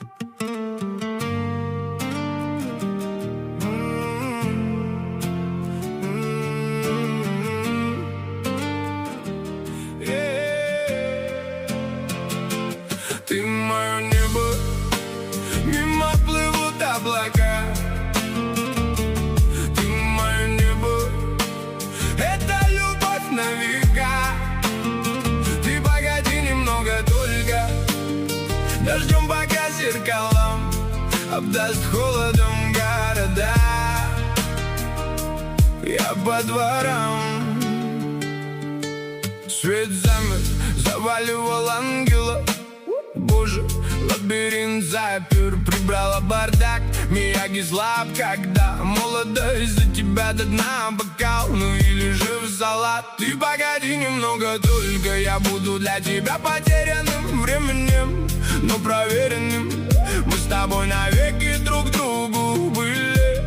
Ты мое небо, мимо плывут облака. Ты мое небо, это любовь на века. Ты погоди немного только, дождем пока зеркалом обдаст холодом города. Я по дворам, свет замер, заваливал ангела. Боже, лабиринт запер, прибрала бардак. Мияги слаб, когда молодость за тебя до дна бокал, ну или же в салат. Ты погоди немного только, я буду для тебя потерянным временем, но проверенным. Мы с тобой навеки друг другу были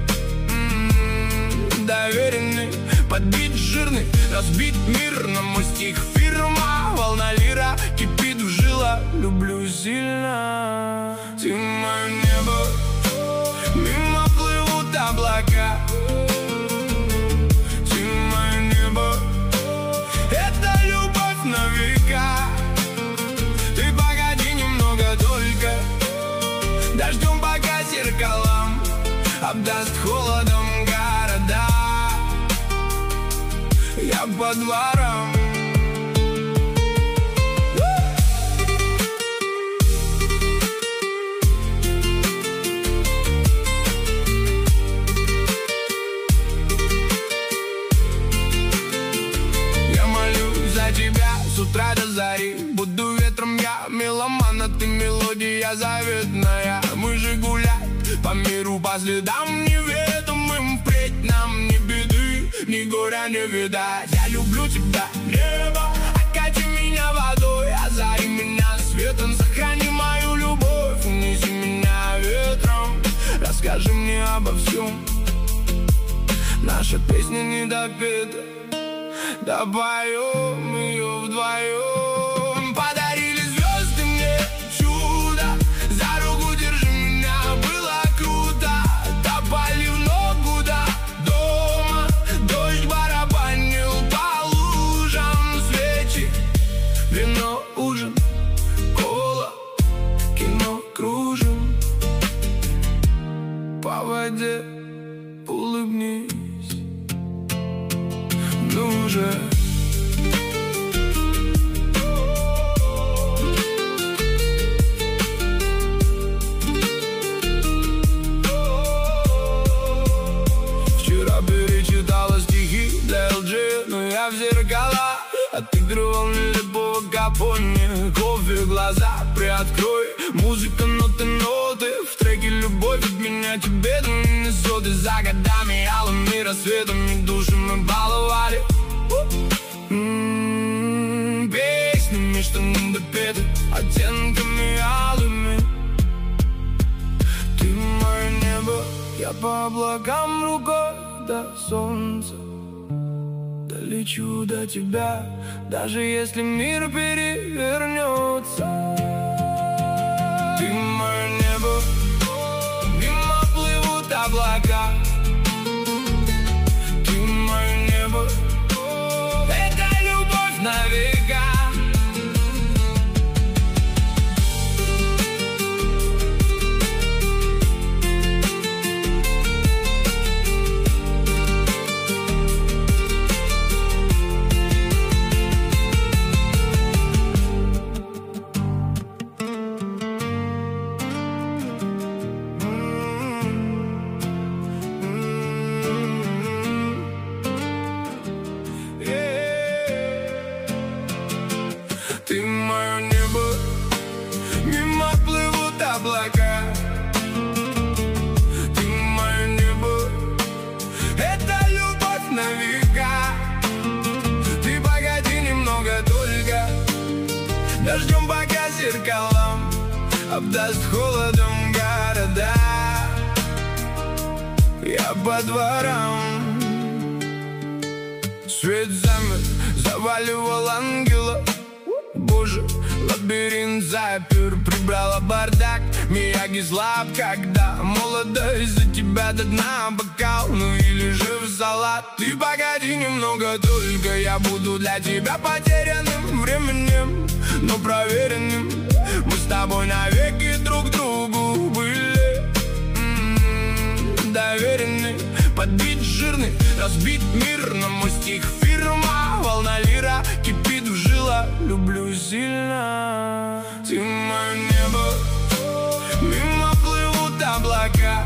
доверены. Подбит жирный, разбит мир, на мой стих фирма. Волна лира кипит в жилах, люблю сильно. Ты мое небо, мимо плывут облака. Ты мое небо, это любовь на века. Ты погоди немного только, дождем пока зеркалом обдаст холодом города. Я по дворам. Я молюсь за тебя с утра до зари. Буду ветром я, меломан, а ты мелодия заветная. Мы же гулять по миру по следам неведомым. Впредь нам не беды, ни горя не видать. Я люблю тебя, небо, окати меня водой, озари меня светом, сохрани мою любовь, унеси меня ветром, расскажи мне обо всем. Наша песня не допета, допоем ее вдвоем. Подарили звезды мне чудо, за руку держи меня, было круто. Топали в ногу до дома, дождь барабанил по лужам. Свечи, вино, ужин, кола, кино кружим. По воде улыбнись, ну же. Вчера перечитала стихи для LG, но я в зеркала отыгрывал нелепого Капоне. Кофе, глаза приоткрой, музыка, ноты, ноты. В треке любовь от меня тебе до Миннесоты. За годами алыми рассветами души мы баловали песнями, что не допеты, оттенками алыми. Ты мое небо, я по облакам рукой до солнца долечу до тебя, даже если мир перевернется. Ты мое небо, мимо плывут облака. Ты мое небо, это любовь на века. Ты мое небо, мимо плывут облака. Ты мое небо, это любовь на века. Ты погоди немного только, дождем пока зеркалом обдаст холодом города. Я по дворам, свет замер, заваливал ангела. Боже, снаружи. Лабиринт запер, прибрала бардак. Мияги слаб, когда молодость за тебя до дна. Бокал, ну или же в салат. Ты погоди немного, только я буду для тебя потерянным временем, но проверенным. Мы с тобой навеки друг другу были доверены. Подбит жирный, разбит мир, на мой стих фирма. Волна лира кипит в жилах, люблю сильно. Ты мое небо, мимо плывут облака.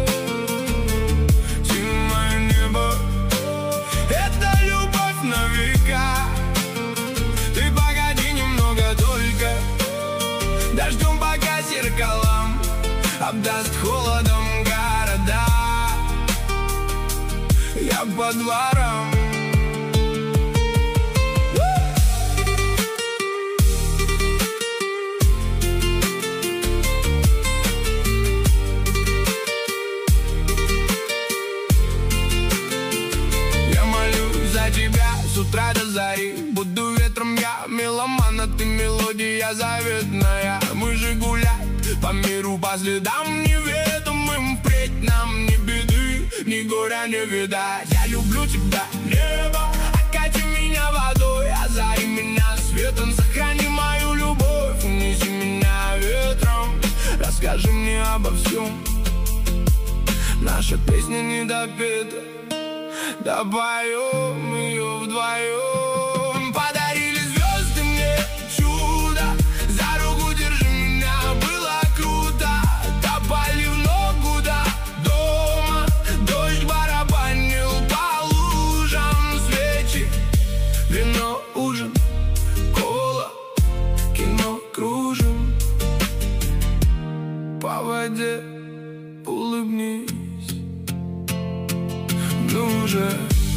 Ты мое небо, это любовь на века. Ты погоди немного только, дождем пока зеркалам обдаст холодом города. Я по дворам. Я молюсь за тебя с утра до зари. Буду ветром я, меломан, а ты мелодия заветная. Мы же гулять по миру по следам неведомым. Впредь нам ни беды, ни горя не видать. Я люблю тебя, небо, окати меня водой, озари меня светом, сохрани мою любовь. Унеси меня ветром, расскажи мне обо всем. Наша песня не допета, допоем ее вдвоем. Подарили звезды мне чудо, за руку держи меня, было круто. Топали в ногу до дома, дождь барабанил по лужам. Свечи, вино, ужин, кола, кино кружим. По воде улыбнись, ну же.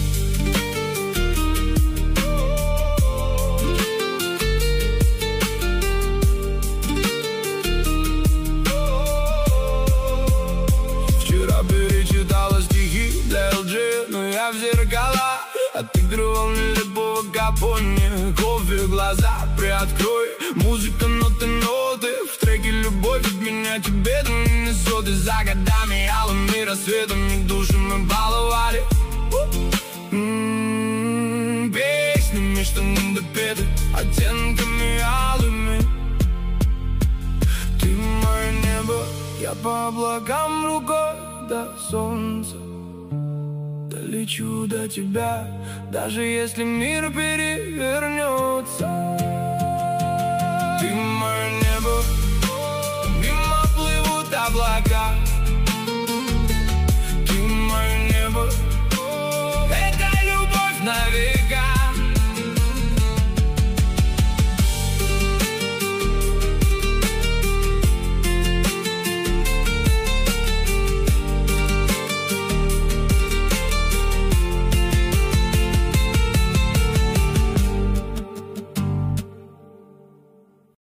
Вчера перечитала стихи для LG, но я в зеркала отыгрывал нелепого Капоне. Кофе, глаза приоткрой, музыка, ноты, ноты. В треке любовь от меня тебе до Миннесоты. За годами алыми рассветами души мы баловали песнями, что не допеты, оттенками алыми. Ты мое небо, я по облакам рукой до солнца. Долечу до тебя, даже если мир перевернется. Ты мое небо, мимо плывут облака.